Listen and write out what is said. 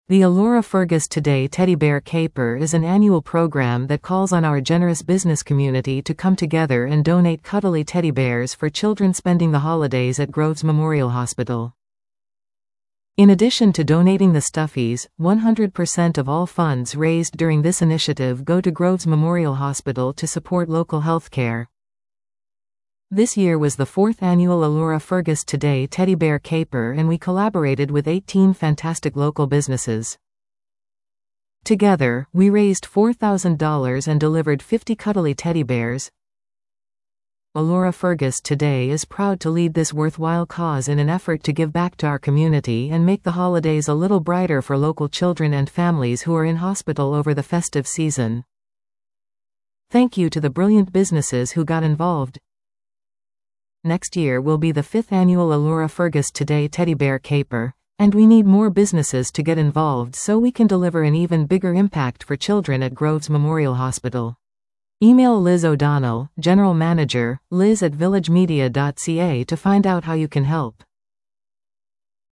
The Allura Fergus Today Teddy Bear Caper is an annual program that calls on our generous business community to come together and donate cuddly teddy bears for children spending the holidays at Groves Memorial Hospital. In addition to donating the stuffies, 100% of all funds raised during this initiative go to Groves Memorial Hospital to support local health care. This year was the 4th annual Allura Fergus Today Teddy Bear Caper, and we collaborated with 18 fantastic local businesses. Together, we raised $4,000 and delivered 50 cuddly teddy bears. Allura Fergus Today is proud to lead this worthwhile cause in an effort to give back to our community and make the holidays a little brighter for local children and families who are in hospital over the festive season. Thank you to the brilliant businesses who got involved. Next year will be the 5th annual Allura Fergus Today Teddy Bear Caper, and we need more businesses to get involved so we can deliver an even bigger impact for children at Groves Memorial Hospital. Email Liz O'Donnell, General Manager, liz@villagemedia.ca to find out how you can help.